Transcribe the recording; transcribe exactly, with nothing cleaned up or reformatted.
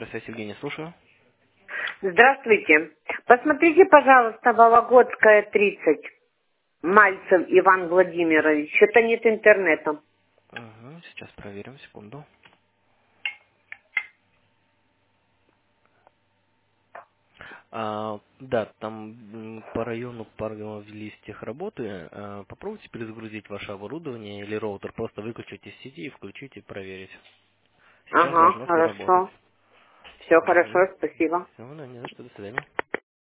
Здравствуйте, Евгений, слушаю. Здравствуйте. Посмотрите, пожалуйста, Вологодская, тридцать. Мальцев Иван Владимирович. Что-то нет интернета. Угу, сейчас проверим, секунду. А, да, там м, по району Паргова велись техработы. А, попробуйте перезагрузить ваше оборудование или роутер. Просто выключите из сети и включите и проверить. Сейчас Ага, должно все работать. хорошо. Все Угу. хорошо, спасибо. Все, да, не за что, до свидания.